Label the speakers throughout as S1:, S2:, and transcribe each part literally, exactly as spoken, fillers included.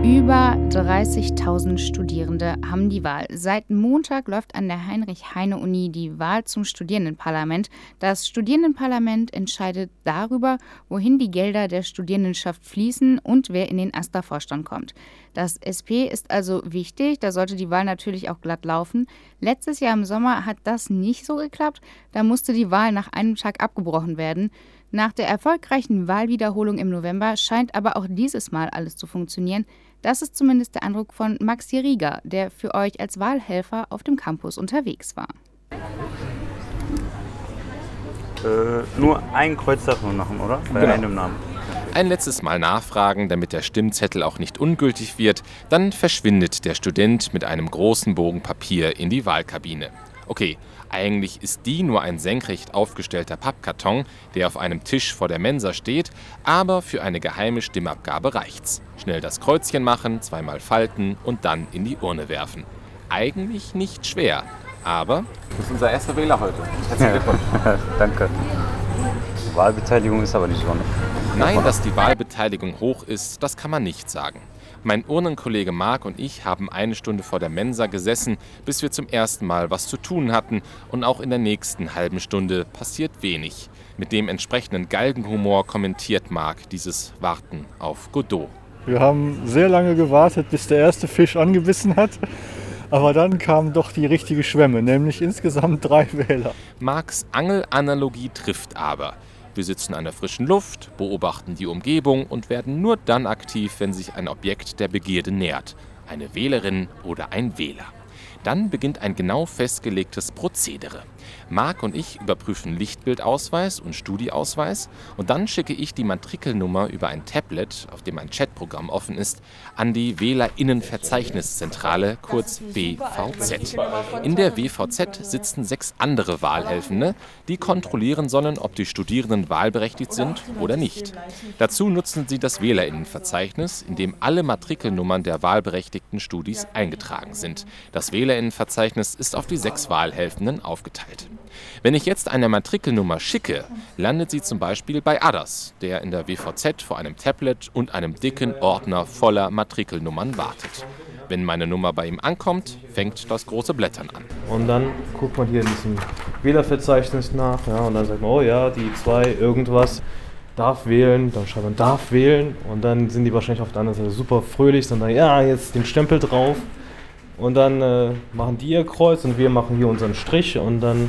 S1: Über dreißigtausend Studierende haben die Wahl. Seit Montag läuft an der Heinrich-Heine-Uni die Wahl zum Studierendenparlament. Das Studierendenparlament entscheidet darüber, wohin die Gelder der Studierendenschaft fließen und wer in den AStA-Vorstand kommt. Das S P ist also wichtig, da sollte die Wahl natürlich auch glatt laufen. Letztes Jahr im Sommer hat das nicht so geklappt, da musste die Wahl nach einem Tag abgebrochen werden. Nach der erfolgreichen Wahlwiederholung im November scheint aber auch dieses Mal alles zu funktionieren. Das ist zumindest der Eindruck von Maxi Rieger, der für euch als Wahlhelfer auf dem Campus unterwegs war.
S2: Äh, nur ein Kreuz darf man machen, oder? Bei
S3: Genau.
S2: einem Namen.
S3: Ein letztes Mal nachfragen, damit der Stimmzettel auch nicht ungültig wird. Dann verschwindet der Student mit einem großen Bogen Papier in die Wahlkabine. Okay, eigentlich ist die nur ein senkrecht aufgestellter Pappkarton, der auf einem Tisch vor der Mensa steht, aber für eine geheime Stimmabgabe reicht's. Schnell das Kreuzchen machen, zweimal falten und dann in die Urne werfen. Eigentlich nicht schwer, aber...
S4: Das ist unser erster Wähler heute. Herzlichen Glückwunsch.
S2: Danke. Wahlbeteiligung ist aber nicht so, ne?
S3: Nein, dass die Wahlbeteiligung hoch ist, das kann man nicht sagen. Mein Urnenkollege Marc und ich haben eine Stunde vor der Mensa gesessen, bis wir zum ersten Mal was zu tun hatten. Und auch in der nächsten halben Stunde passiert wenig. Mit dem entsprechenden Galgenhumor kommentiert Marc dieses Warten auf Godot.
S5: Wir haben sehr lange gewartet, bis der erste Fisch angebissen hat. Aber dann kam doch die richtige Schwemme, nämlich insgesamt drei Wähler.
S3: Marcs Angelanalogie trifft aber. Wir sitzen an der frischen Luft, beobachten die Umgebung und werden nur dann aktiv, wenn sich ein Objekt der Begierde nähert. Eine Wählerin oder ein Wähler. Dann beginnt ein genau festgelegtes Prozedere. Marc und ich überprüfen Lichtbildausweis und Studieausweis und dann schicke ich die Matrikelnummer über ein Tablet, auf dem ein Chatprogramm offen ist, an die Wählerinnenverzeichniszentrale, kurz W V Z. In der W V Z sitzen sechs andere Wahlhelfende, die kontrollieren sollen, ob die Studierenden wahlberechtigt sind oder nicht. Dazu nutzen sie das Wählerinnenverzeichnis, in dem alle Matrikelnummern der wahlberechtigten Studis eingetragen sind. Das Wählerinnenverzeichnis ist auf die sechs Wahlhelfenden aufgeteilt. Wenn ich jetzt eine Matrikelnummer schicke, landet sie zum Beispiel bei Adas, der in der W V Z vor einem Tablet und einem dicken Ordner voller Matrikelnummern wartet. Wenn meine Nummer bei ihm ankommt, fängt das große Blättern an.
S6: Und dann guckt man hier in diesem Wählerverzeichnis nach, ja, und dann sagt man, oh ja, die zwei irgendwas darf wählen, dann schreibt man darf wählen und dann sind die wahrscheinlich auf der anderen Seite super fröhlich und sagen, ja, jetzt den Stempel drauf. Und dann äh, machen die ihr Kreuz und wir machen hier unseren Strich und dann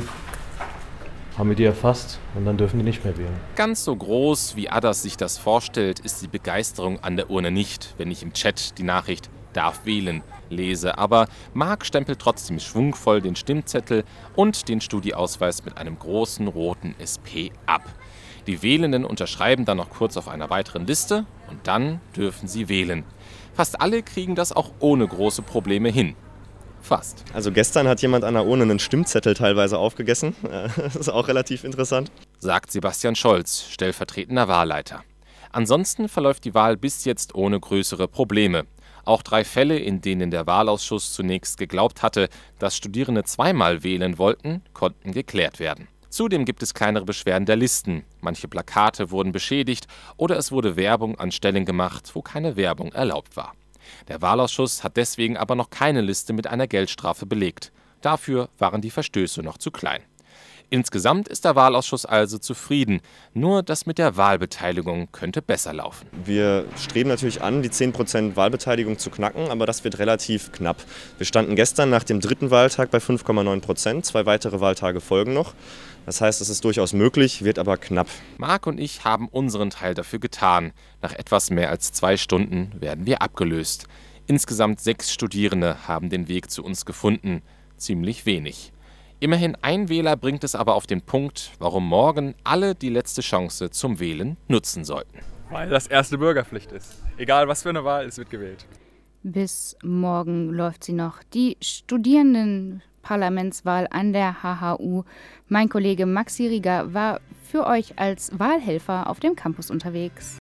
S6: haben wir die erfasst und dann dürfen die nicht mehr wählen.
S3: Ganz so groß, wie Adas sich das vorstellt, ist die Begeisterung an der Urne nicht, wenn ich im Chat die Nachricht darf wählen lese. Aber Marc stempelt trotzdem schwungvoll den Stimmzettel und den Studieausweis mit einem großen roten S P ab. Die Wählenden unterschreiben dann noch kurz auf einer weiteren Liste und dann dürfen sie wählen. Fast alle kriegen das auch ohne große Probleme hin. Fast.
S7: Also gestern hat jemand an der Urne einen Stimmzettel teilweise aufgegessen. Das ist auch relativ interessant.
S3: Sagt Sebastian Scholz, stellvertretender Wahlleiter. Ansonsten verläuft die Wahl bis jetzt ohne größere Probleme. Auch drei Fälle, in denen der Wahlausschuss zunächst geglaubt hatte, dass Studierende zweimal wählen wollten, konnten geklärt werden. Zudem gibt es kleinere Beschwerden der Listen. Manche Plakate wurden beschädigt oder es wurde Werbung an Stellen gemacht, wo keine Werbung erlaubt war. Der Wahlausschuss hat deswegen aber noch keine Liste mit einer Geldstrafe belegt. Dafür waren die Verstöße noch zu klein. Insgesamt ist der Wahlausschuss also zufrieden. Nur das mit der Wahlbeteiligung könnte besser laufen.
S7: Wir streben natürlich an, die zehn Prozent Wahlbeteiligung zu knacken, aber das wird relativ knapp. Wir standen gestern nach dem dritten Wahltag bei fünf Komma neun Prozent. Zwei weitere Wahltage folgen noch. Das heißt, es ist durchaus möglich, wird aber knapp.
S3: Marc und ich haben unseren Teil dafür getan. Nach etwas mehr als zwei Stunden werden wir abgelöst. Insgesamt sechs Studierende haben den Weg zu uns gefunden. Ziemlich wenig. Immerhin ein Wähler bringt es aber auf den Punkt, warum morgen alle die letzte Chance zum Wählen nutzen sollten.
S4: Weil das erste Bürgerpflicht ist. Egal was für eine Wahl, es wird gewählt.
S1: Bis morgen läuft sie noch. Die Studierendenparlamentswahl an der H H U. Mein Kollege Maxi Rieger war für euch als Wahlhelfer auf dem Campus unterwegs.